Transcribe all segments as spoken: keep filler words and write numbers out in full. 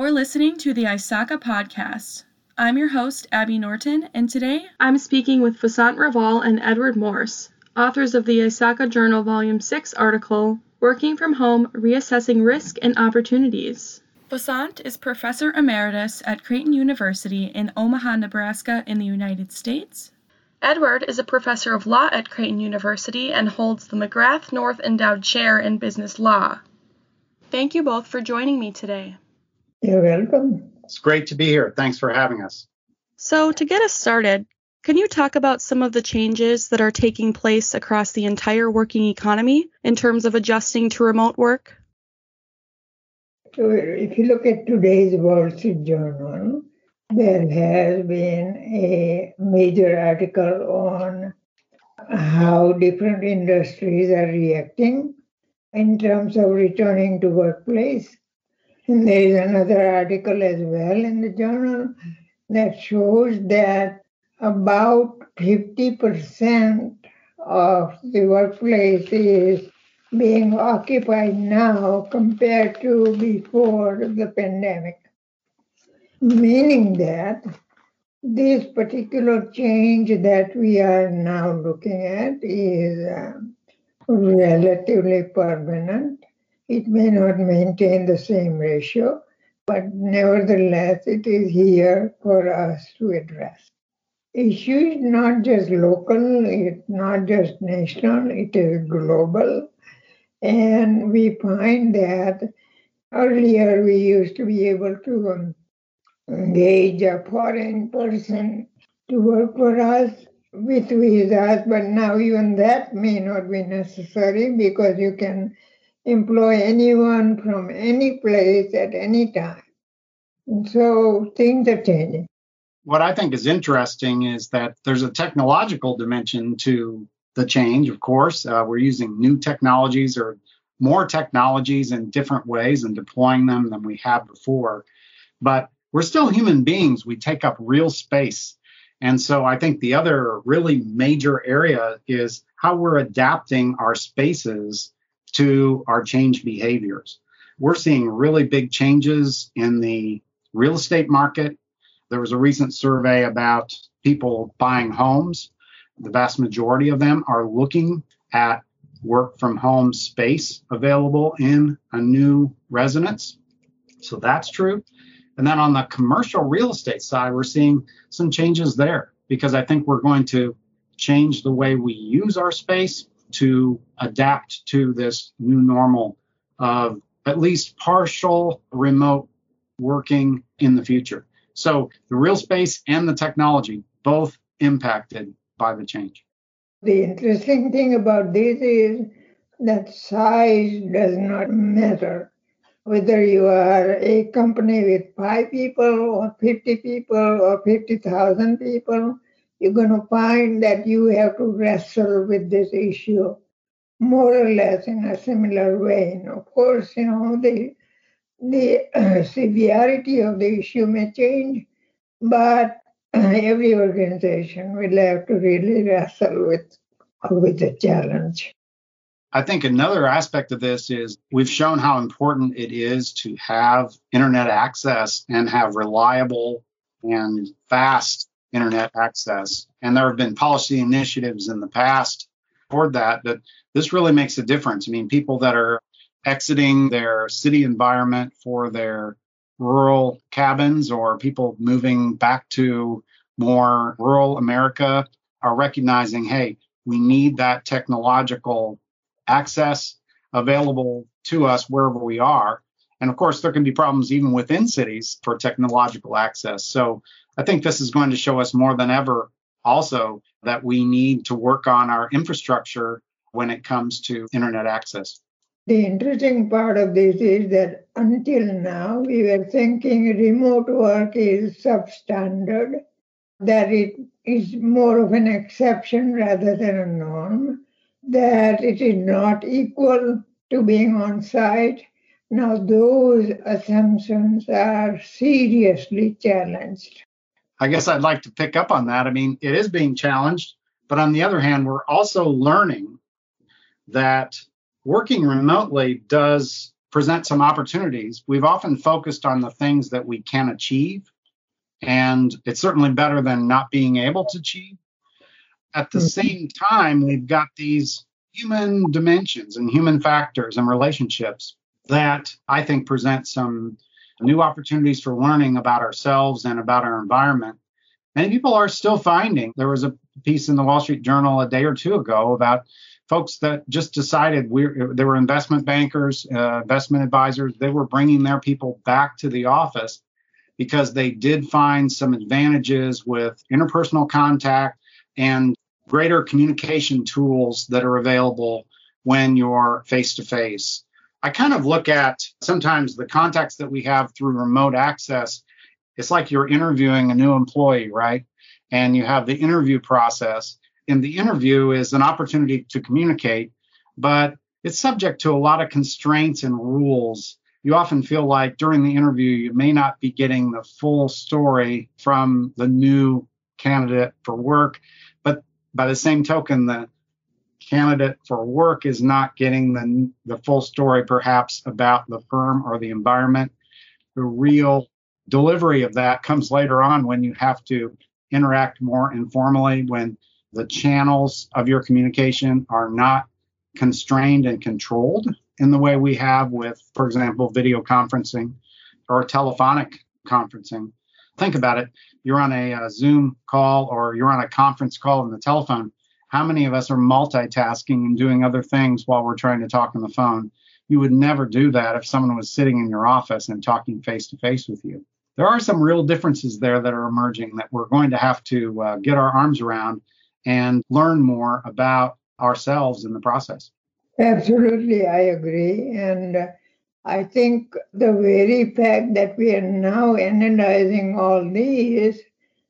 You're listening to the ISACA podcast. I'm your host, Abby Norton, and today I'm speaking with Vasant Raval and Edward Morse, authors of the ISACA Journal Volume six article, Working from Home, Reassessing Risk and Opportunities. Vasant is Professor Emeritus at Creighton University in Omaha, Nebraska in the United States. Edward is a professor of law at Creighton University and holds the McGrath North Endowed Chair in Business Law. Thank you both for joining me today. You're welcome. It's great to be here. Thanks for having us. So, to get us started, can you talk about some of the changes that are taking place across the entire working economy in terms of adjusting to remote work? So, if you look at today's Wall Street Journal, there has been a major article on how different industries are reacting in terms of returning to workplace. And there is another article as well in the journal that shows that about fifty percent of the workplace is being occupied now compared to before the pandemic. Meaning that this particular change that we are now looking at is uh, relatively permanent. It may not maintain the same ratio, but nevertheless, it is here for us to address. Issue is not just local, it's not just national, it is global. And we find that earlier we used to be able to um, engage a foreign person to work for us with visas, but now even that may not be necessary because you can employ anyone from any place at any time. And so things are changing. What I think is interesting is that there's a technological dimension to the change, of course. Uh, we're using new technologies or more technologies in different ways and deploying them than we have before. But we're still human beings. We take up real space. And so I think the other really major area is how we're adapting our spaces to our changed behaviors. We're seeing really big changes in the real estate market. There was a recent survey about people buying homes. The vast majority of them are looking at work from home space available in a new residence. So that's true. And then on the commercial real estate side, we're seeing some changes there because I think we're going to change the way we use our space to adapt to this new normal of at least partial remote working in the future. So the real space and the technology both impacted by the change. The interesting thing about this is that size does not matter. Whether you are a company with five people or fifty people or fifty thousand people, you're going to find that you have to wrestle with this issue more or less in a similar way. And of course, you know, the, the uh, severity of the issue may change, but every organization will have to really wrestle with, with the challenge. I think another aspect of this is we've shown how important it is to have internet access and have reliable and fast internet access. And there have been policy initiatives in the past toward that, but this really makes a difference. I mean, people that are exiting their city environment for their rural cabins or people moving back to more rural America are recognizing, hey, we need that technological access available to us wherever we are. And of course, there can be problems even within cities for technological access. So I think this is going to show us more than ever also that we need to work on our infrastructure when it comes to internet access. The interesting part of this is that until now, we were thinking remote work is substandard, that it is more of an exception rather than a norm, that it is not equal to being on site. Now, those assumptions are seriously challenged. I guess I'd like to pick up on that. I mean, it is being challenged, but on the other hand, we're also learning that working remotely does present some opportunities. We've often focused on the things that we can achieve, and it's certainly better than not being able to achieve. At the same time, we've got these human dimensions and human factors and relationships that I think present some new opportunities for learning about ourselves and about our environment. Many people are still finding. There was a piece in the Wall Street Journal a day or two ago about folks that just decided we're, they were investment bankers, uh, investment advisors. They were bringing their people back to the office because they did find some advantages with interpersonal contact and greater communication tools that are available when you're face to face. I kind of look at sometimes the contacts that we have through remote access. It's like you're interviewing a new employee, right? And you have the interview process. And the interview is an opportunity to communicate, but it's subject to a lot of constraints and rules. You often feel like during the interview, you may not be getting the full story from the new candidate for work. But by the same token, the candidate for work is not getting the, the full story, perhaps, about the firm or the environment. The real delivery of that comes later on when you have to interact more informally, when the channels of your communication are not constrained and controlled in the way we have with, for example, video conferencing or telephonic conferencing. Think about it. You're on a, a Zoom call or you're on a conference call on the telephone. How many of us are multitasking and doing other things while we're trying to talk on the phone? You would never do that if someone was sitting in your office and talking face to face with you. There are some real differences there that are emerging that we're going to have to uh, get our arms around and learn more about ourselves in the process. Absolutely, I agree. And uh, I think the very fact that we are now analyzing all these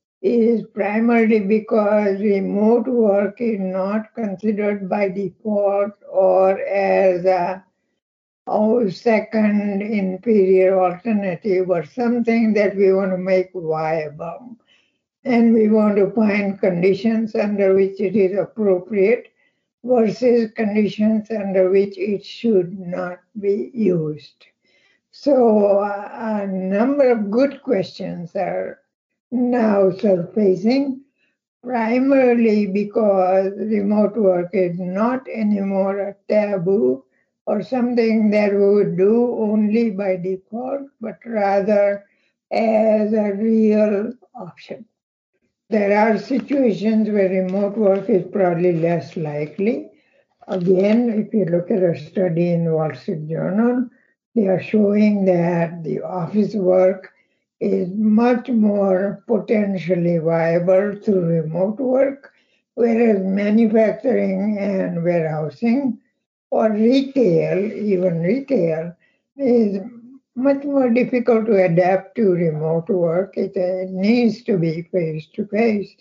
is primarily because remote work is not considered by default or as a oh, second inferior alternative or something that we want to make viable. And we want to find conditions under which it is appropriate versus conditions under which it should not be used. So uh, a number of good questions are now surfacing, primarily because remote work is not anymore a taboo or something that we would do only by default, but rather as a real option. There are situations where remote work is probably less likely. Again, if you look at a study in the Wall Street Journal, they are showing that the office work is much more potentially viable through remote work, whereas manufacturing and warehousing or retail, even retail, is much more difficult to adapt to remote work. It uh, needs to be face to face.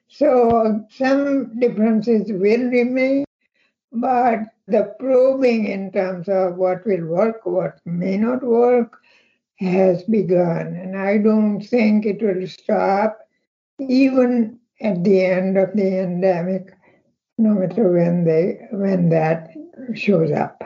So some differences will remain, but the probing in terms of what will work, what may not work, has begun. And I don't think it will stop even at the end of the endemic, no matter when they when that shows up.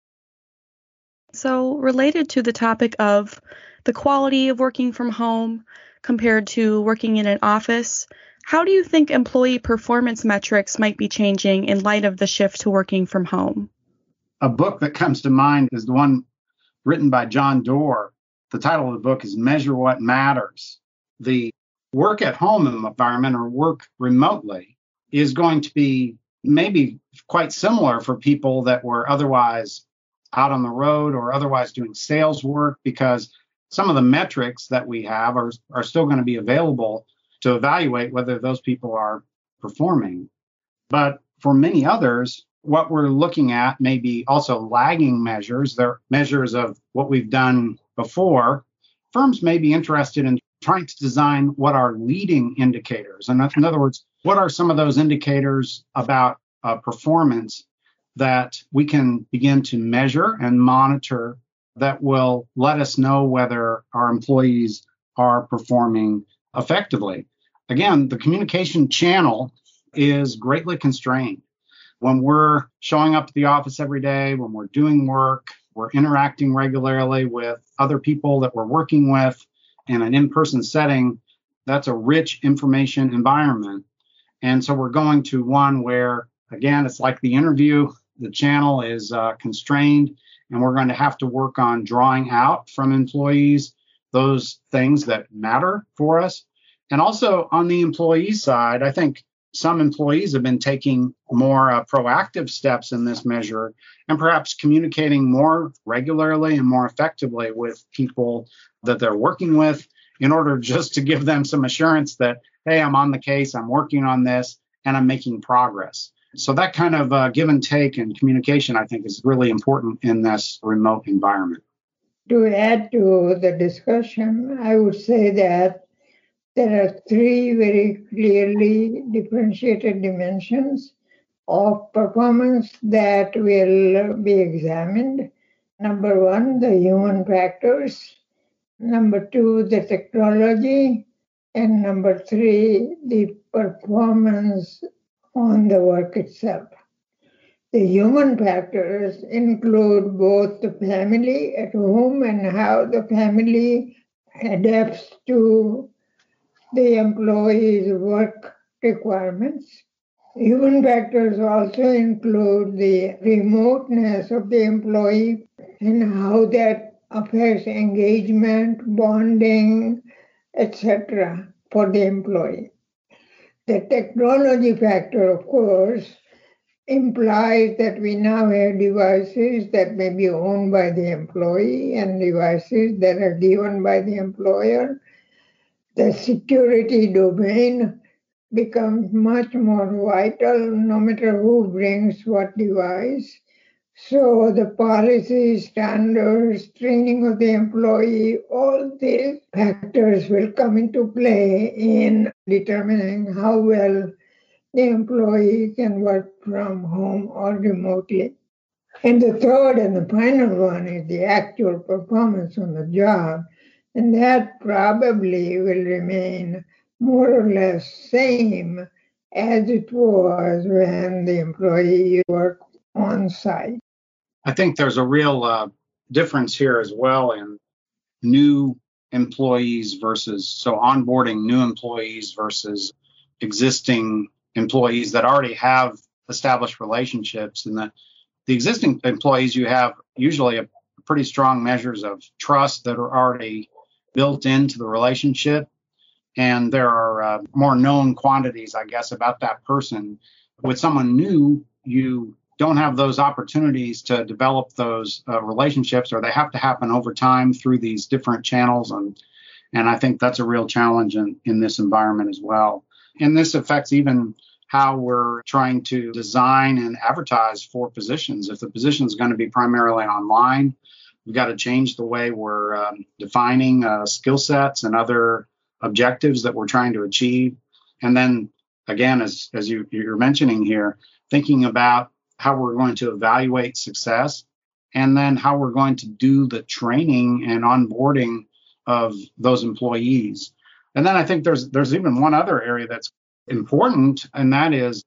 So, related to the topic of the quality of working from home compared to working in an office, how do you think employee performance metrics might be changing in light of the shift to working from home? A book that comes to mind is the one written by John Doerr. The title of the book is Measure What Matters. The work at home environment or work remotely is going to be maybe quite similar for people that were otherwise out on the road or otherwise doing sales work, because some of the metrics that we have are, are still going to be available to evaluate whether those people are performing. But for many others, what we're looking at may be also lagging measures. They're measures of what we've done before. Firms may be interested in trying to design what are leading indicators. And in other words, what are some of those indicators about uh, performance that we can begin to measure and monitor that will let us know whether our employees are performing effectively. Again, the communication channel is greatly constrained. When we're showing up at the office every day, when we're doing work, we're interacting regularly with other people that we're working with in an in-person setting. That's a rich information environment. And so we're going to one where, again, it's like the interview, the channel is uh, constrained, and we're going to have to work on drawing out from employees those things that matter for us. And also on the employee side, I think some employees have been taking more uh, proactive steps in this measure and perhaps communicating more regularly and more effectively with people that they're working with in order just to give them some assurance that, hey, I'm on the case, I'm working on this, and I'm making progress. So that kind of uh, give and take and communication, I think, is really important in this remote environment. To add to the discussion, I would say that there are three very clearly differentiated dimensions of performance that will be examined. Number one, the human factors. Number two, the technology. And number three, the performance on the work itself. The human factors include both the family at home and how the family adapts to the employee's work requirements. Human factors also include the remoteness of the employee and how that affects engagement, bonding, et cetera for the employee. The technology factor, of course, implies that we now have devices that may be owned by the employee and devices that are given by the employer. The security domain becomes much more vital no matter who brings what device. So the policy, standards, training of the employee, all these factors will come into play in determining how well the employee can work from home or remotely. And the third and the final one is the actual performance on the job. And that probably will remain more or less same as it was when the employee worked on site. I think there's a real uh, difference here as well in new employees versus, so onboarding new employees versus existing employees that already have established relationships. And the, the existing employees, you have usually a pretty strong measures of trust that are already built into the relationship. And there are uh, more known quantities, I guess, about that person. With someone new, you don't have those opportunities to develop those uh, relationships, or they have to happen over time through these different channels. And, and I think that's a real challenge in, in this environment as well. And this affects even how we're trying to design and advertise for positions. If the position is going to be primarily online, we've got to change the way we're um, defining uh, skill sets and other objectives that we're trying to achieve. And then, again, as, as you, you're mentioning here, thinking about how we're going to evaluate success, and then how we're going to do the training and onboarding of those employees. And then I think there's there's even one other area that's important, and that is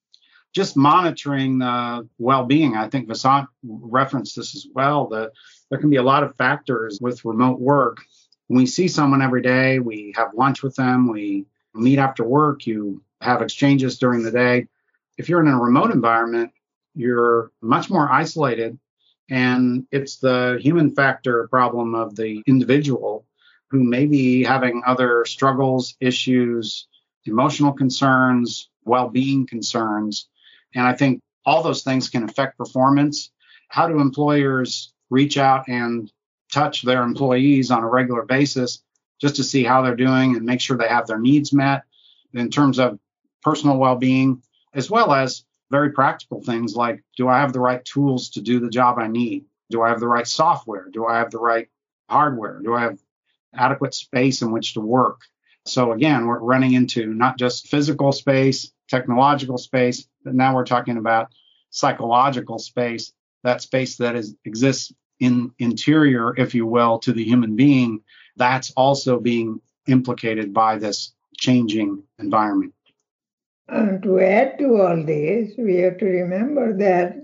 just monitoring the well-being. I think Vasant referenced this as well, that there can be a lot of factors with remote work. When we see someone every day, we have lunch with them, we meet after work, you have exchanges during the day. If you're in a remote environment, you're much more isolated, and it's the human factor problem of the individual who may be having other struggles, issues, emotional concerns, well-being concerns. And I think all those things can affect performance. How do employers reach out and touch their employees on a regular basis just to see how they're doing and make sure they have their needs met in terms of personal well-being, as well as very practical things like, do I have the right tools to do the job I need? Do I have the right software? Do I have the right hardware? Do I have adequate space in which to work? So again, we're running into not just physical space, technological space, but now we're talking about psychological space, that space that is exists in interior, if you will, to the human being. That's also being implicated by this changing environment. And to add to all this, we have to remember that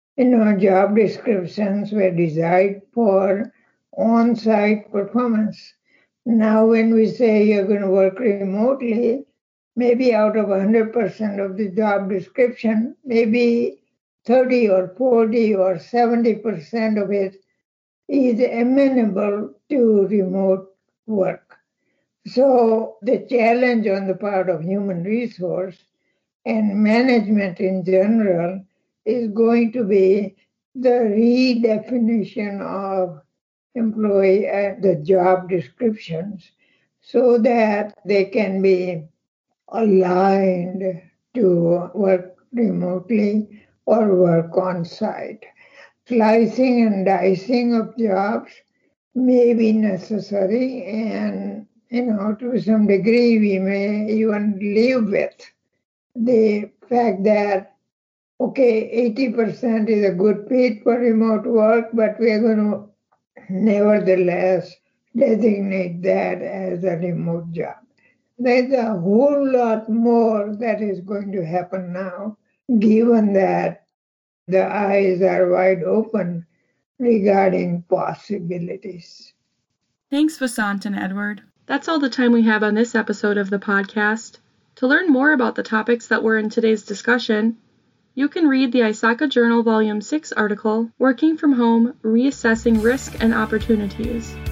You know, job descriptions were designed for on-site performance. Now, when we say you're going to work remotely, maybe out of one hundred percent of the job description, maybe thirty or forty or seventy percent of it is amenable to remote work. So the challenge on the part of human resource and management in general is going to be the redefinition of employee uh, the job descriptions so that they can be aligned to work remotely or work on site. Slicing and dicing of jobs may be necessary, and you know, to some degree, we may even live with the fact that okay, eighty percent is a good fit for remote work, but we're going to nevertheless designate that as a remote job. There's a whole lot more that is going to happen now, given that the eyes are wide open regarding possibilities. Thanks, Vasant and Edward. That's all the time we have on this episode of the podcast. To learn more about the topics that were in today's discussion, you can read the ISACA Journal Volume six article, Working from Home, Reassessing Risk and Opportunities.